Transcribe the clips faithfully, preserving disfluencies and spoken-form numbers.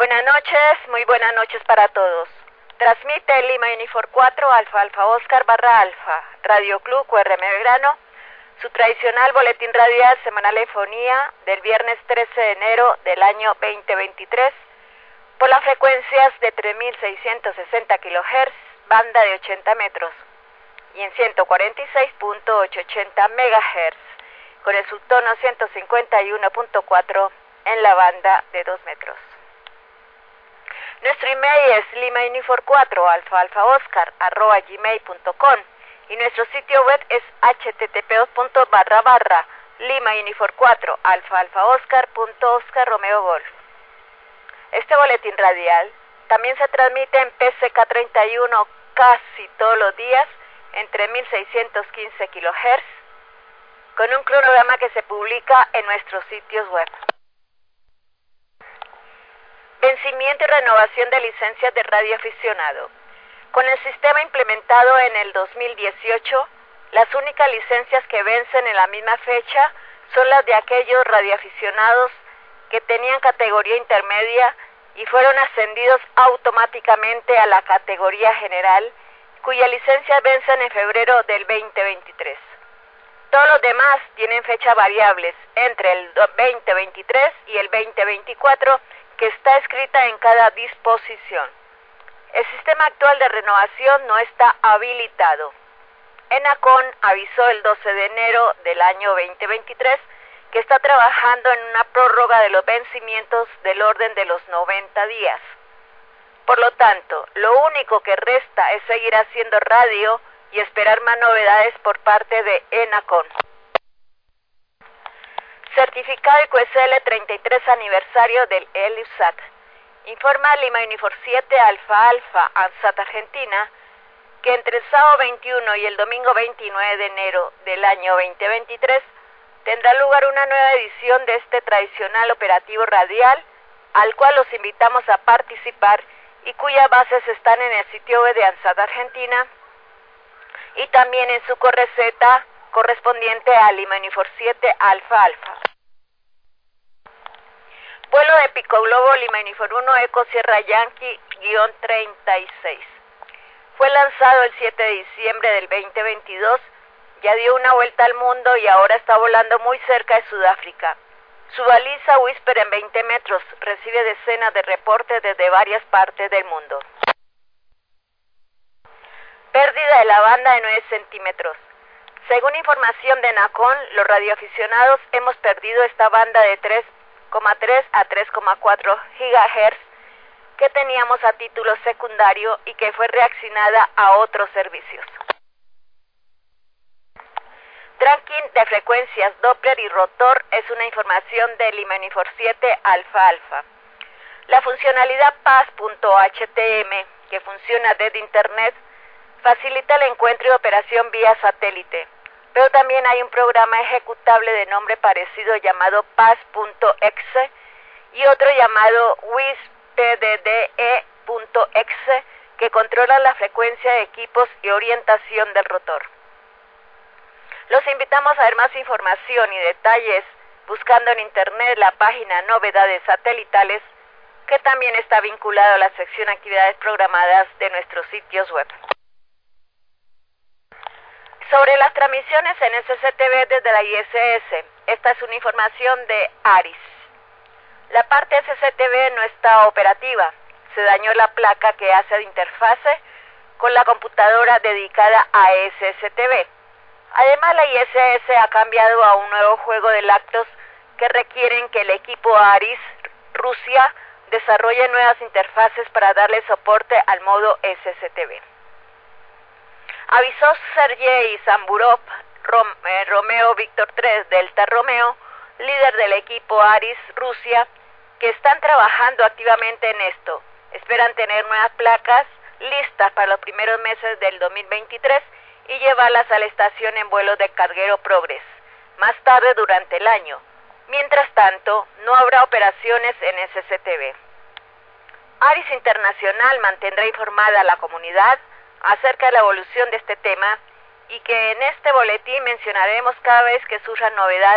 Buenas noches, muy buenas noches para todos. Transmite Lima Unifor cuatro, Alfa Alfa Oscar barra Alfa, Radio Club U R M Belgrano, su tradicional boletín radial Semanalefonía del viernes trece de enero del año veinte veintitrés, por las frecuencias de tres mil seiscientos sesenta kilohertz, banda de ochenta metros, y en ciento cuarenta y seis punto ochocientos ochenta megahertz, con el subtono ciento cincuenta y uno punto cuatro en la banda de dos metros. Nuestro email es lima unifor cuatro alfa alfa oscar arroba gmail punto com y nuestro sitio web es h t t p dos punto barra barra lima unifor cuatro alfa alfa oscar punto oscar romeo golf. Este boletín radial también se transmite en P C K treinta y uno casi todos los días en tres mil seiscientos quince kilohertz, con un cronograma que se publica en nuestros sitios web. Vencimiento y renovación de licencias de radioaficionado. Con el sistema implementado en el dos mil dieciocho, las únicas licencias que vencen en la misma fecha son las de aquellos radioaficionados que tenían categoría intermedia y fueron ascendidos automáticamente a la categoría general, cuyas licencias vencen en febrero del veinte veintitrés. Todos los demás tienen fechas variables entre el veinte veintitrés y el veinte veinticuatro, que está escrita en cada disposición. El sistema actual de renovación no está habilitado. ENACON avisó el doce de enero del año veinte veintitrés que está trabajando en una prórroga de los vencimientos del orden de los noventa días. Por lo tanto, lo único que resta es seguir haciendo radio y esperar más novedades por parte de ENACON. Certificado I Q S L treinta y tres aniversario del ELIUSAT. Informa Lima Unifor siete Alfa Alfa ANSAT Argentina que entre el sábado veintiuno y el domingo veintinueve de enero del año veinte veintitrés tendrá lugar una nueva edición de este tradicional operativo radial, al cual los invitamos a participar y cuyas bases están en el sitio web de ANSAT Argentina y también en su correceta correspondiente a Lima Unifor siete Alfa Alfa. Vuelo de Pico Globo Lima Unifor uno Eco Sierra Yankee treinta y seis. Fue lanzado el siete de diciembre del veinte veintidós, ya dio una vuelta al mundo y ahora está volando muy cerca de Sudáfrica. Su baliza Whisper en veinte metros recibe decenas de reportes desde varias partes del mundo. Pérdida de la banda de nueve centímetros. Según información de ENACON, los radioaficionados hemos perdido esta banda de tres coma tres a tres coma cuatro gigahertz que teníamos a título secundario y que fue reaccionada a otros servicios. Tracking de frecuencias Doppler y rotor es una información de Lima Unifor siete Alfa Alfa. La funcionalidad P A S punto H T M, que funciona desde Internet, facilita el encuentro y operación vía satélite, pero también hay un programa ejecutable de nombre parecido llamado P A S punto E X E y otro llamado WISPDDE punto E X E que controla la frecuencia de equipos y orientación del rotor. Los invitamos a ver más información y detalles buscando en Internet la página Novedades Satelitales, que también está vinculado a la sección Actividades Programadas de nuestros sitios web. Sobre las transmisiones en S C T V desde la I S S, esta es una información de ARIS. La parte S C T V no está operativa, se dañó la placa que hace de interfase con la computadora dedicada a S S T V. Además, la I S S ha cambiado a un nuevo juego de lactos que requieren que el equipo ARIS Rusia desarrolle nuevas interfaces para darle soporte al modo S S T V. Avisó Sergei Zamburov, Rom, eh, Romeo Víctor tres Delta Romeo, líder del equipo ARIS Rusia, que están trabajando activamente en esto. Esperan tener nuevas placas listas para los primeros meses del dos mil veintitrés y llevarlas a la estación en vuelos de carguero Progress, más tarde durante el año. Mientras tanto, no habrá operaciones en S S T V. ARIS Internacional mantendrá informada a la comunidad acerca de la evolución de este tema y que en este boletín mencionaremos cada vez que surjan novedades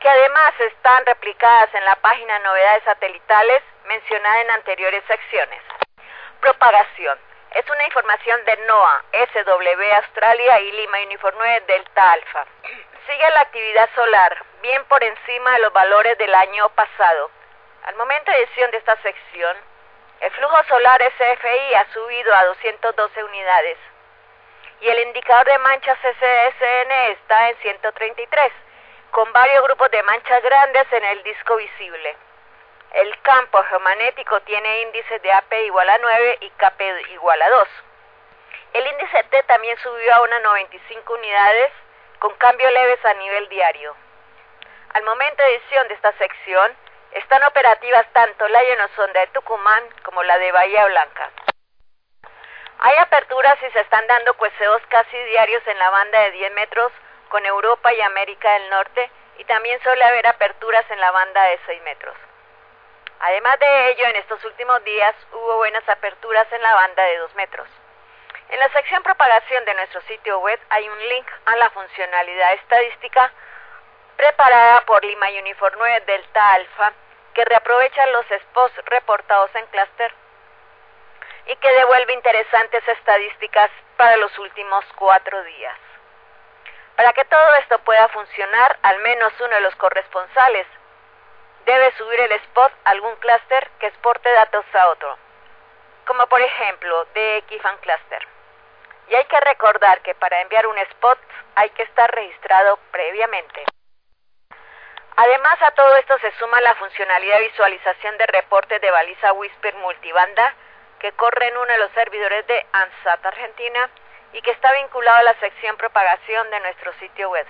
que además están replicadas en la página Novedades Satelitales mencionada en anteriores secciones. Propagación. Es una información de NOAA, S W Australia y Lima Uniform nueve Delta Alpha. Sigue la actividad solar, bien por encima de los valores del año pasado. Al momento de edición de esta sección, el flujo solar S F I ha subido a doscientas doce unidades y el indicador de manchas S S N está en ciento treinta y tres, con varios grupos de manchas grandes en el disco visible. El campo geomagnético tiene índices de A P igual a nueve y K P igual a dos. El índice T también subió a unas noventa y cinco unidades, con cambios leves a nivel diario. Al momento de edición de esta sección, están operativas tanto la ionosonda de Tucumán como la de Bahía Blanca. Hay aperturas y se están dando cueceos casi diarios en la banda de diez metros con Europa y América del Norte, y también suele haber aperturas en la banda de seis metros. Además de ello, en estos últimos días hubo buenas aperturas en la banda de dos metros. En la sección propagación de nuestro sitio web hay un link a la funcionalidad estadística preparada por Lima Uniform nueve Delta Alpha, que reaprovecha los spots reportados en clúster y que devuelve interesantes estadísticas para los últimos cuatro días. Para que todo esto pueda funcionar, al menos uno de los corresponsales debe subir el spot a algún clúster que exporte datos a otro, como por ejemplo D X Fan Cluster. Y hay que recordar que para enviar un spot hay que estar registrado previamente. Además, a todo esto se suma la funcionalidad de visualización de reportes de baliza Whisper multibanda que corre en uno de los servidores de ANSAT Argentina y que está vinculado a la sección propagación de nuestro sitio web.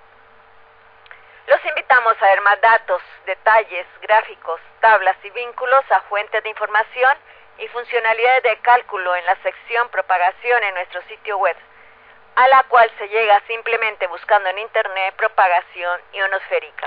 Los invitamos a ver más datos, detalles, gráficos, tablas y vínculos a fuentes de información y funcionalidades de cálculo en la sección propagación en nuestro sitio web, a la cual se llega simplemente buscando en internet propagación ionosférica.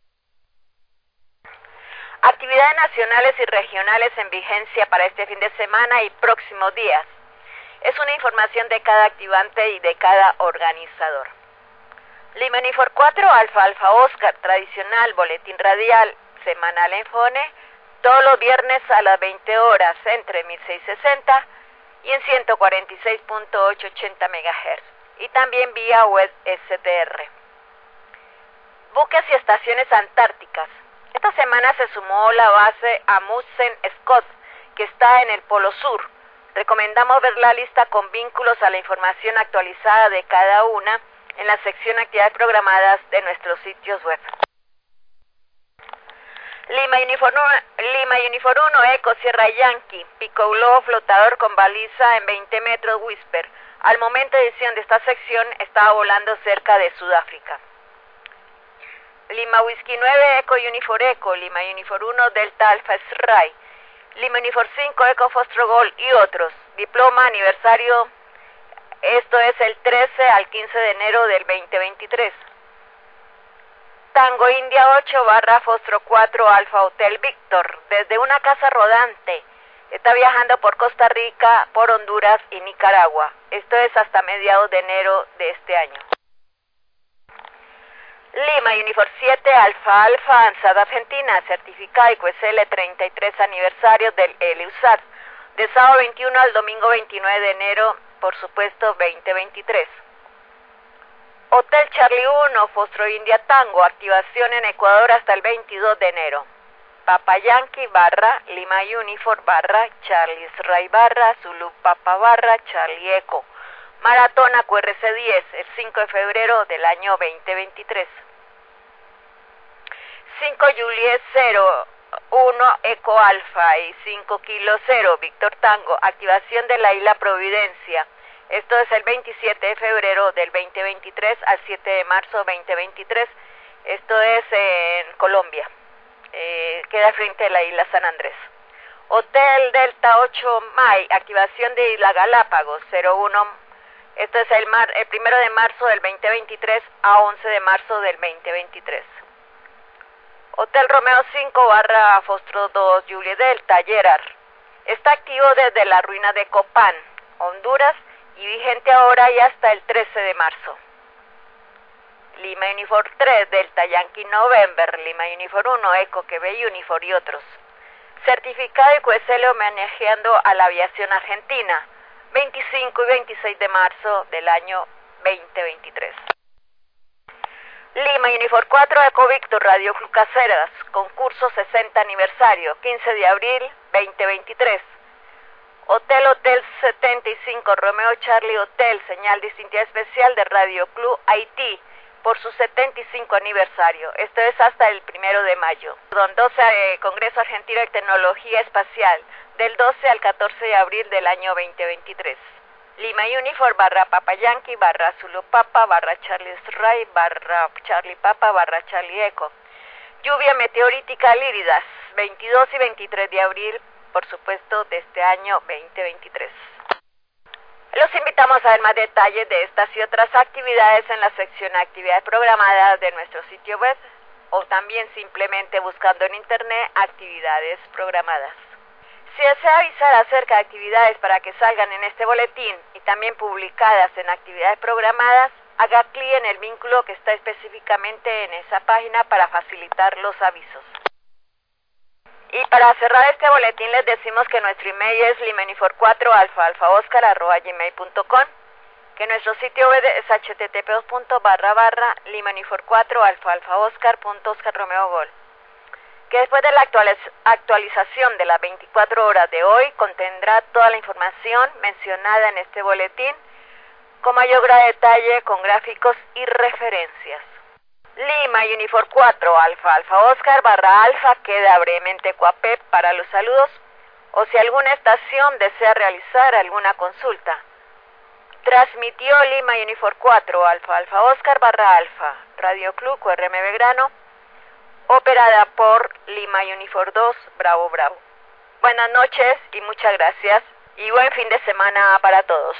Actividades nacionales y regionales en vigencia para este fin de semana y próximos días. Es una información de cada activante y de cada organizador. Lima Uniform cuatro Alfa Alfa Oscar, tradicional, boletín radial, semanal en Fone, todos los viernes a las veinte horas entre mil seiscientos sesenta y en ciento cuarenta y seis punto ochocientos ochenta megahertz, y también vía web S T R. Buques y estaciones antárticas. Esta semana se sumó la base Amundsen Scott, que está en el Polo Sur. Recomendamos ver la lista con vínculos a la información actualizada de cada una en la sección actividades programadas de nuestros sitios web. Lima Uniform uno, Lima Uniform uno Eco Sierra Yankee, Pico Globo flotador con baliza en veinte metros Whisper. Al momento de edición de esta sección estaba volando cerca de Sudáfrica. Lima Whisky nueve Eco Uniform Eco, Lima Uniform uno Delta Alpha Sry, Lima Uniform cinco Eco Fostro Gold y otros. Diploma aniversario, esto es el trece al quince de enero del veinte veintitrés. Tango India ocho barra Fostro cuatro Alfa Hotel Víctor, desde una casa rodante. Está viajando por Costa Rica, por Honduras y Nicaragua. Esto es hasta mediados de enero de este año. Lima Uniform siete Alfa Alfa ANSAT Argentina, certificado I Q S L treinta y tres aniversario del L U S A T, de sábado veintiuno al domingo veintinueve de enero, por supuesto veinte veintitrés. Hotel Charlie uno, Fostro India Tango, activación en Ecuador hasta el veintidós de enero. Papa Yankee barra Lima Uniform barra Charlie Ray barra Zulu Papa barra Charlie Eco. Maratona Q R C diez, el cinco de febrero del año veinte veintitrés. cinco Juliet cero uno Eco Alfa y cinco Kilo cero Víctor Tango, activación de la isla Providencia. Esto es el veintisiete de febrero del veinte veintitrés al siete de marzo veinte veintitrés. Esto es en Colombia. Eh, queda frente a la isla San Andrés. Hotel Delta ocho May, activación de Isla Galápagos cero uno. Esto es el, mar, el primero de marzo del veinte veintitrés a once de marzo del veinte veintitrés. Hotel Romeo cinco barra Fostro dos Juliet Delta Gerard. Está activo desde la ruina de Copán, Honduras, y vigente ahora y hasta el trece de marzo. Lima Uniform tres, Delta Yankee November, Lima Uniform uno, Eco Quebec Uniform y otros. Certificado y Q S L homenajeando a la aviación argentina, veinticinco y veintiséis de marzo del año veinte veintitrés. Lima Uniform cuatro, Eco Victor, Radio Club Caseras, concurso sesenta aniversario, quince de abril veinte veintitrés. Hotel Hotel setenta y cinco, Romeo Charlie Hotel, señal distintiva especial de Radio Club Haití, por su setenta y cinco aniversario. Esto es hasta el primero de mayo. Don doce, eh, Congreso Argentino de Tecnología Espacial, del doce al catorce de abril del año veinte veintitrés. Lima Uniform barra Papa Yankee barra Zulu Papa barra Charlie Ray barra Charlie Papa barra Charlie Eco. Lluvia meteorítica Líridas, veintidós y veintitrés de abril, por supuesto, de este año veinte veintitrés. Los invitamos a ver más detalles de estas y otras actividades en la sección Actividades Programadas de nuestro sitio web o también simplemente buscando en internet Actividades Programadas. Si desea avisar acerca de actividades para que salgan en este boletín y también publicadas en Actividades Programadas, haga clic en el vínculo que está específicamente en esa página para facilitar los avisos. Y para cerrar este boletín les decimos que nuestro email es limanifor cuatro alfa alfa oscar arroba gmail punto com, que nuestro sitio web es h t t p dos punto barra barra limanifor cuatro alfa alfa oscar punto oscar romeo gol, que después de la actualiz actualización de las veinticuatro horas de hoy contendrá toda la información mencionada en este boletín con mayor grado de detalle, con gráficos y referencias. Lima Uniform cuatro alfa alfa oscar barra alfa queda brevemente coapep para los saludos o si alguna estación desea realizar alguna consulta. Transmitió Lima Uniform cuatro alfa alfa oscar barra alfa Radio Club Q R M Belgrano, operada por Lima Uniform dos Bravo Bravo. Buenas noches y muchas gracias y buen fin de semana para todos.